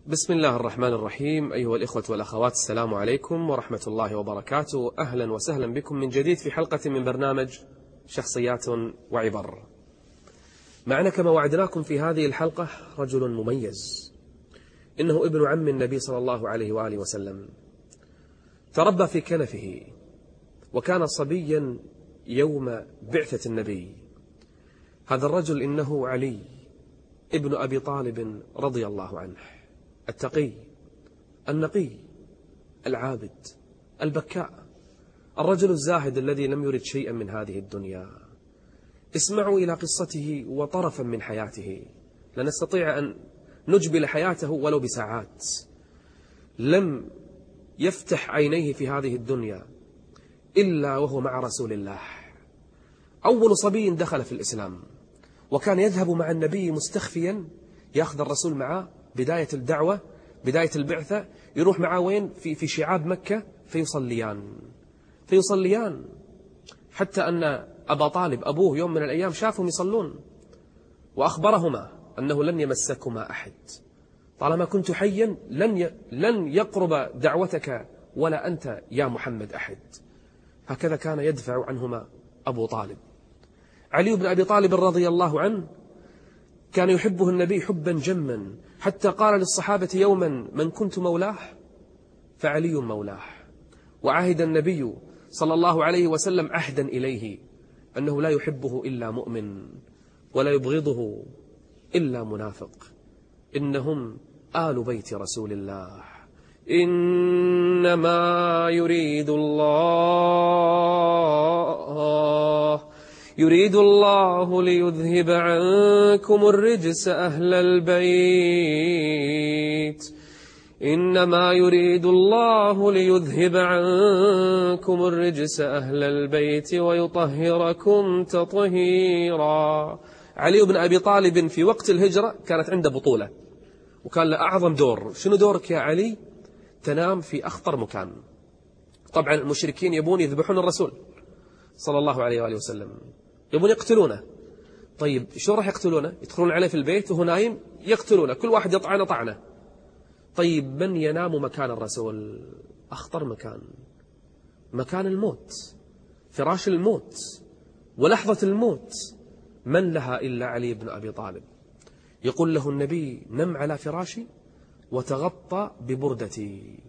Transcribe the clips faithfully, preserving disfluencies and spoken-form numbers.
بسم الله الرحمن الرحيم. أيها الإخوة والأخوات، السلام عليكم ورحمة الله وبركاته. أهلا وسهلا بكم من جديد في حلقة من برنامج شخصيات وعبر. معنا كما وعدناكم في هذه الحلقة رجل مميز، إنه ابن عم النبي صلى الله عليه وآله وسلم، تربى في كنفه وكان صبيا يوم بعثة النبي. هذا الرجل إنه علي ابن أبي طالب رضي الله عنه، التقي النقي العابد البكاء، الرجل الزاهد الذي لم يرد شيئا من هذه الدنيا. اسمعوا إلى قصته وطرفا من حياته، لا نستطيع أن نجبل حياته ولو بساعات. لم يفتح عينيه في هذه الدنيا إلا وهو مع رسول الله، أول صبي دخل في الإسلام، وكان يذهب مع النبي مستخفيا، يأخذ الرسول معه بداية الدعوة بداية البعثة، يروح معه وين؟ في في شعاب مكة، فيصليان فيصليان حتى أن أبا طالب أبوه يوم من الأيام شافهم يصلون، وأخبرهما أنه لن يمسكما أحد طالما كنت حيا، لن ي... لن يقرب دعوتك ولا أنت يا محمد أحد. هكذا كان يدفع عنهما أبو طالب. علي بن أبي طالب رضي الله عنه كان يحبه النبي حبا جما، حتى قال للصحابة يوما: من كنت مولاه فعلي مولاه. وعهد النبي صلى الله عليه وسلم عهدا إليه أنه لا يحبه إلا مؤمن ولا يبغضه إلا منافق. إنهم آل بيت رسول الله. إنما يريد الله يريد الله ليذهب عنكم الرجس أهل البيت إنما يريد الله ليذهب عنكم الرجس أهل البيت ويطهركم تطهيرا. علي بن أبي طالب في وقت الهجرة كانت عنده بطولة، وكان له أعظم دور. شنو دورك يا علي؟ تنام في أخطر مكان. طبعا المشركين يبون يذبحون الرسول صلى الله عليه وآله وسلم، يبون يقتلونه. طيب شو راح يقتلونه؟ يدخلون عليه في البيت وهو نايم يقتلونه، كل واحد يطعنه طعنه. طيب من ينام مكان الرسول؟ أخطر مكان، مكان الموت، فراش الموت ولحظة الموت، من لها إلا علي بن أبي طالب. يقول له النبي: نم على فراشي وتغطى ببردتي.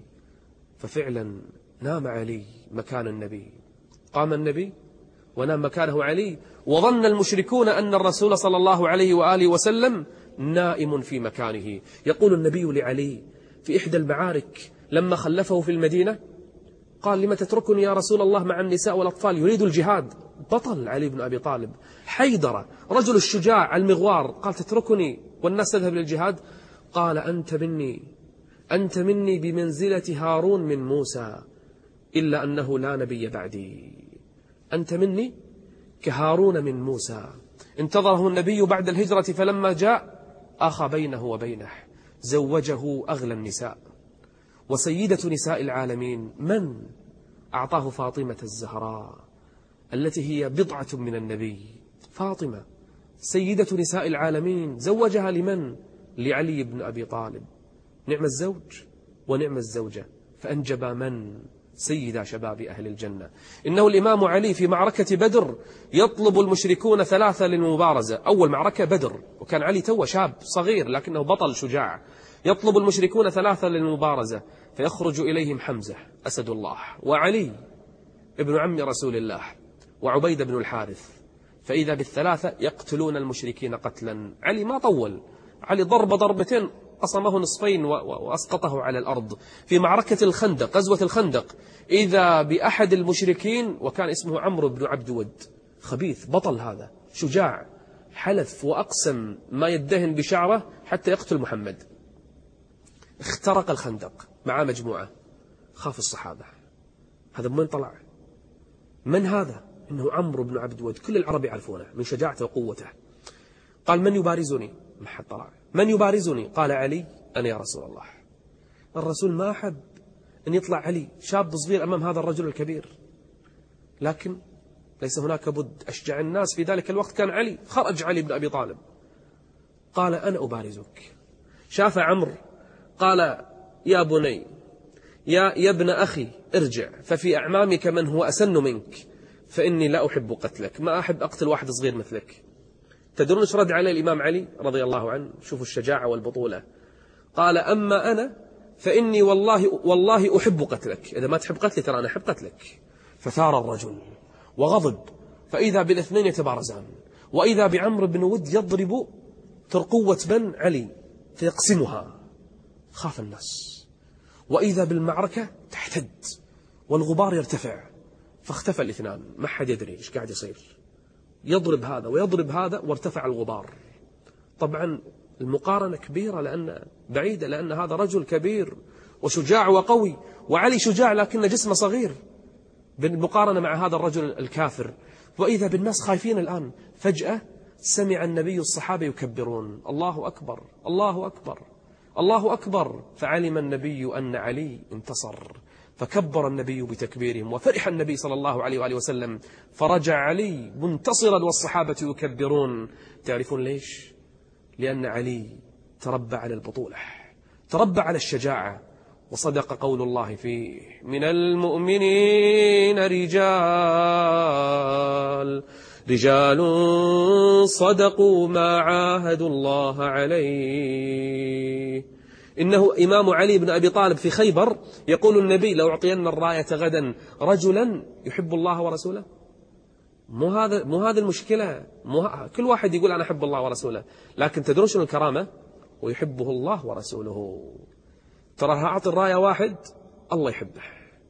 ففعلا نام علي مكان النبي، قام النبي ونام مكانه علي، وظن المشركون أن الرسول صلى الله عليه وآله وسلم نائم في مكانه. يقول النبي لعلي في إحدى المعارك لما خلفه في المدينة، قال: لما تتركني يا رسول الله مع النساء والأطفال؟ يريد الجهاد. بطل علي بن أبي طالب، حيدر رجل الشجاع المغوار، قال: تتركني والناس تذهب للجهاد؟ قال: أنت مني أنت مني بمنزلة هارون من موسى، إلا أنه لا نبي بعدي. أنت مني كهارون من موسى. انتظره النبي بعد الهجرة، فلما جاء أخى بينه وبينه، زوجه أغلى النساء وسيدة نساء العالمين. من أعطاه؟ فاطمة الزهراء التي هي بضعة من النبي. فاطمة سيدة نساء العالمين، زوجها لمن؟ لعلي بن أبي طالب. نعم الزوج ونعم الزوجة، فأنجبا من؟ سيدا شباب أهل الجنة. إنه الإمام علي في معركة بدر يطلب المشركون ثلاثة للمبارزة. أول معركة بدر، وكان علي تو شاب صغير لكنه بطل شجاع. يطلب المشركون ثلاثة للمبارزة، فيخرج إليهم حمزة أسد الله، وعلي ابن عم رسول الله، وعبيد بن الحارث. فإذا بالثلاثة يقتلون المشركين قتلا. علي ما طول، علي ضرب ضربتين قصمه نصفين وأسقطه على الأرض. في معركة الخندق، غزوة الخندق، إذا بأحد المشركين، وكان اسمه عمرو بن عبد ود، خبيث بطل، هذا شجاع، حلف وأقسم ما يدهن بشعره حتى يقتل محمد. اخترق الخندق مع مجموعة، خاف الصحابة. هذا من طلع؟ من هذا؟ إنه عمرو بن عبد ود، كل العرب يعرفونه من شجاعته وقوته. قال: من يبارزني؟ ما حد طلع. من يبارزني؟ قال: علي. أنا يا رسول الله. الرسول ما أحب أن يطلع علي شاب صغير أمام هذا الرجل الكبير، لكن ليس هناك بد. أشجع الناس في ذلك الوقت كان علي. خرج علي بن أبي طالب، قال: أنا أبارزك. شاف عمرو قال يا بني، يا, يا ابن أخي ارجع، ففي أعمامك من هو أسن منك، فإني لا أحب قتلك، ما أحب أقتل واحد صغير مثلك. تدرون ايش رد عليه الإمام علي رضي الله عنه؟ شوفوا الشجاعة والبطولة. قال أما أنا فإني والله والله أحب قتلك، إذا ما تحب قتلي ترى أنا أحب قتلك. فثار الرجل وغضب، فإذا بالاثنين يتبارزان، وإذا بعمرو بن ود يضرب ترقوة بن علي فيقسمها. خاف الناس، وإذا بالمعركة تحتد والغبار يرتفع، فاختفى الاثنان، ما حد يدري إيش قاعد يصير. يضرب هذا ويضرب هذا وارتفع الغبار. طبعا المقارنة كبيرة لأن بعيدة، لأن هذا رجل كبير وشجاع وقوي، وعلي شجاع لكن جسمه صغير بالمقارنة مع هذا الرجل الكافر. وإذا بالناس خايفين الآن. فجأة سمع النبي الصحابة يكبرون: الله أكبر، الله أكبر، الله أكبر. فعلم النبي أن علي انتصر، فكبر النبي بتكبيرهم، وفرح النبي صلى الله عليه وآله وسلم، فرجع علي منتصرا والصحابة يكبرون. تعرفون ليش؟ لأن علي تربى على البطولة، تربى على الشجاعة. وصدق قول الله فيه: من المؤمنين رجال رجال صدقوا ما عاهدوا الله عليه. إنه إمام علي بن أبي طالب في خيبر يقول النبي: لو أعطينا الراية غدا رجلا يحب الله ورسوله. مو هذا مو هذه المشكلة. مو كل واحد يقول أنا أحب الله ورسوله، لكن تدرون شنو الكرامة؟ ويحبه الله ورسوله. ترى أعطي الراية واحد الله يحبه.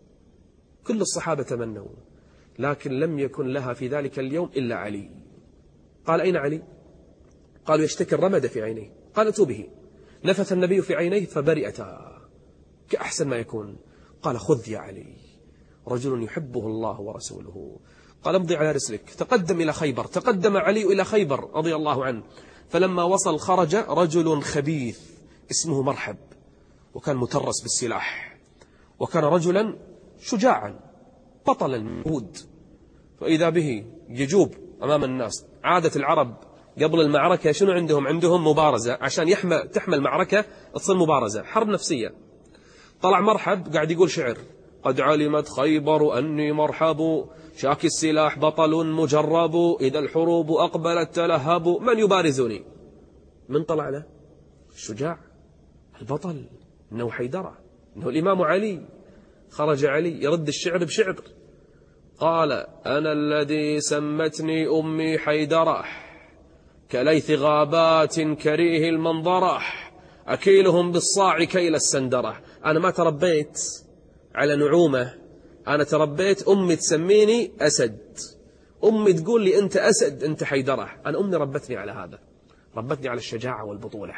كل الصحابة تمنوا، لكن لم يكن لها في ذلك اليوم إلا علي. قال: أين علي؟ قالوا: يشتكي الرمد في عينيه. قال: اتوا به. نفث النبي في عينيه فبرئتا كأحسن ما يكون. قال: خذ يا علي، رجل يحبه الله ورسوله. قال: امضي على رسلك. تقدم إلى خيبر. تقدم علي إلى خيبر رضي الله عنه. فلما وصل خرج رجل خبيث اسمه مرحب، وكان مترس بالسلاح، وكان رجلا شجاعا بطلا موجود. فإذا به يجوب أمام الناس. عادة العرب قبل المعركة شنو عندهم؟ عندهم مبارزة عشان يحمى تحمى المعركة تصير مبارزة، حرب نفسية. طلع مرحب قاعد يقول شعر: قد علمت خيبر أني مرحب، شاكي السلاح بطل مجرب، إذا الحروب أقبلت تلهب، من يبارزني؟ من طلع له؟ الشجاع البطل، إنه حيدرة، إنه الإمام علي. خرج علي يرد الشعر بشعر. قال: أنا الذي سمتني أمي حيدرة، كليث غابات كريه المنظرة، أكيلهم بالصاع كيل السندرة. أنا ما تربيت على نعومة، أنا تربيت أمي تسميني أسد، أمي تقول لي أنت أسد أنت حيدرة. أنا أمي ربتني على هذا، ربتني على الشجاعة والبطولة.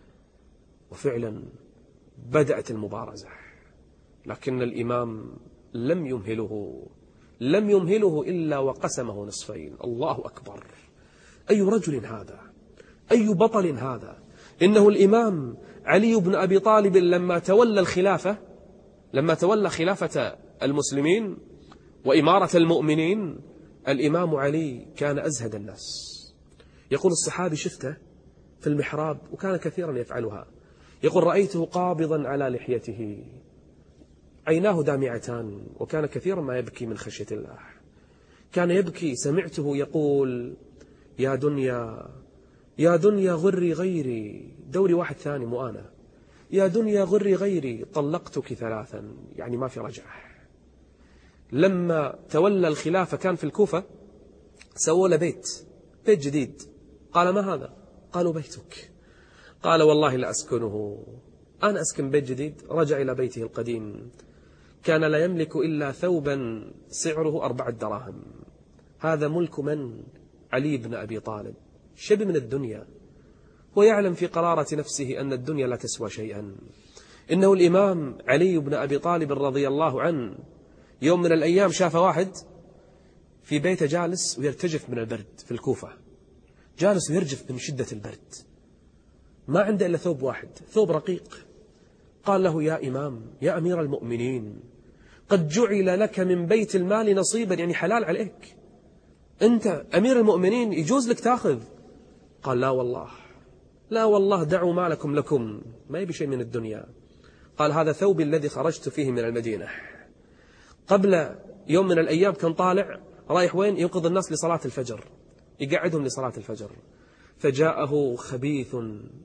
وفعلا بدأت المبارزة، لكن الإمام لم يمهله لم يمهله إلا وقسمه نصفين. الله أكبر! أي رجل هذا، أي بطل هذا. إنه الإمام علي بن أبي طالب لما تولى الخلافة لما تولى خلافة المسلمين وإمارة المؤمنين، الإمام علي كان أزهد الناس. يقول الصحابي: شفته في المحراب، وكان كثيرا يفعلها. يقول: رأيته قابضا على لحيته، عيناه دامعتان، وكان كثيرا ما يبكي من خشية الله. كان يبكي. سمعته يقول: يا دنيا يا دنيا غري غيري، دوري واحد ثاني مو أنا. يا دنيا غري غيري، طلقتك ثلاثا، يعني ما في رجعة. لما تولى الخلافة كان في الكوفة، سووا له بيت بيت جديد. قال: ما هذا؟ قالوا: بيتك. قال: والله لا أسكنه، أنا أسكن بيت جديد. رجع إلى بيته القديم. كان لا يملك إلا ثوبا سعره أربعة دراهم. هذا ملك من؟ علي بن أبي طالب، شبه من الدنيا، ويعلم في قرارة نفسه أن الدنيا لا تسوى شيئا. إنه الإمام علي بن أبي طالب رضي الله عنه يوم من الأيام شاف واحد في بيته جالس ويرتجف من البرد في الكوفة، جالس ويرجف من شدة البرد، ما عنده إلا ثوب واحد، ثوب رقيق. قال له: يا إمام، يا أمير المؤمنين، قد جعل لك من بيت المال نصيبا، يعني حلال عليك، أنت أمير المؤمنين يجوز لك تأخذ. قال: لا والله، لا والله، دعوا مالكم لكم، ما يبي شيء من الدنيا. قال هذا ثوبي الذي خرجت فيه من المدينة. قبل يوم من الأيام كان طالع رايح وين؟ ينقذ الناس لصلاة الفجر، يقعدهم لصلاة الفجر. فجاءه خبيث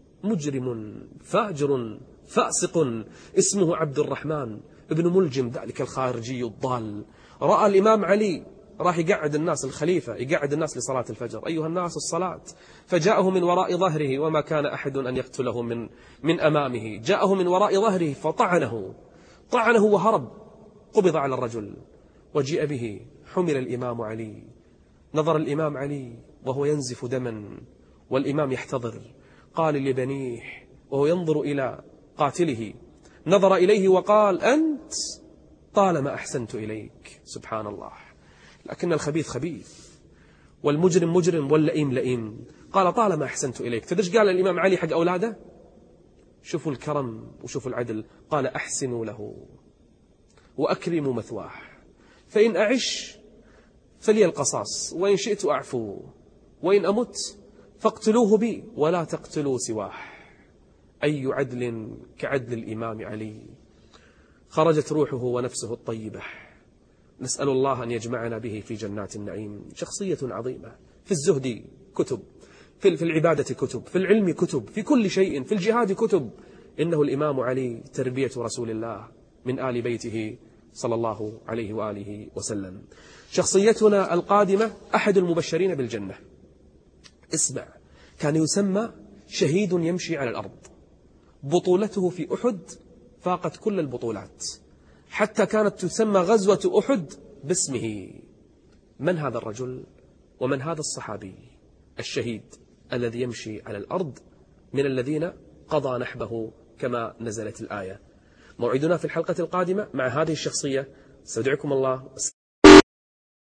مجرم فاجر فاسق اسمه عبد الرحمن ابن ملجم ذلك الخارجي الضال. رأى الإمام علي راح يقعد الناس، الخليفة يقعد الناس لصلاة الفجر، أيها الناس الصلاة. فجاءه من وراء ظهره، وما كان أحد أن يقتله من من أمامه، جاءه من وراء ظهره فطعنه طعنه وهرب. قبض على الرجل وجيء به، حمل الإمام علي. نظر الإمام علي وهو ينزف دما والإمام يحتضر. قال لبنيه وهو ينظر إلى قاتله، نظر إليه وقال أنت طالما أحسنت إليك. سبحان الله. لكن الخبيث خبيث والمجرم مجرم واللئيم لئيم. قال طالما أحسنت إليك. تدرش قال الإمام علي حق أولاده؟ شوفوا الكرم وشوفوا العدل. قال أحسنوا له وأكرموا مثواه، فإن أعش فلي القصاص، وإن شئت أعفو، وإن أمت فاقتلوه بي ولا تقتلوا سواه. أي عدل كعدل الإمام علي. خرجت روحه ونفسه الطيبة. نسأل الله أن يجمعنا به في جنات النعيم. شخصية عظيمة. في الزهد كتب، في العبادة كتب، في العلم كتب، في كل شيء، في الجهاد كتب. إنه الإمام علي تربية رسول الله من آل بيته صلى الله عليه وآله وسلم. شخصيتنا القادمة أحد المبشرين بالجنة. اسمع، كان يسمى شهيد يمشي على الأرض. بطولته في أحد فاقت كل البطولات، حتى كانت تسمى غزوة أحد باسمه. من هذا الرجل ومن هذا الصحابي الشهيد الذي يمشي على الأرض من الذين قضى نحبه كما نزلت الآية؟ موعدنا في الحلقة القادمة مع هذه الشخصية. استودعكم الله.